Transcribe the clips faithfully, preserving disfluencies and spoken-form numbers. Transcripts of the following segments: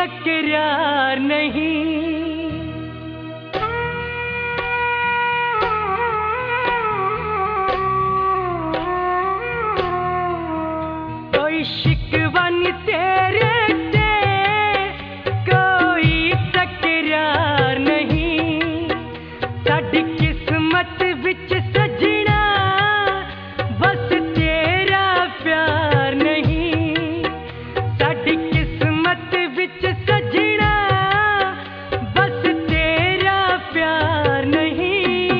तकरार नहीं। कोई शिकवा नी तेरे से, कोई तकरार नहीं। साडी किस्मत विच सजना बस तेरा प्यार नहीं। साडी किस्मत विच सजना बस तेरा प्यार नहीं।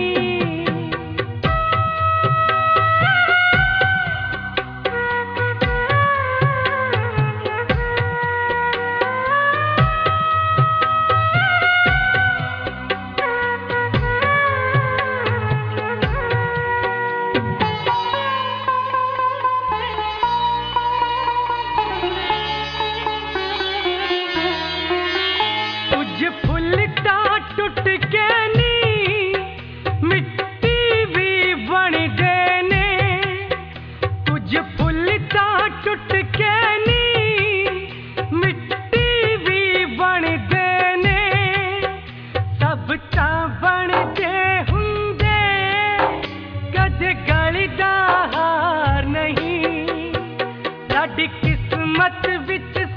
टुट के नी मिट्टी भी बन गए ने। कुछ फुल ता टुट के नी मिट्टी भी बन गए ने। सब ता बनते हुंदे कदे गलदा हार नहीं। साडी किस्मत विच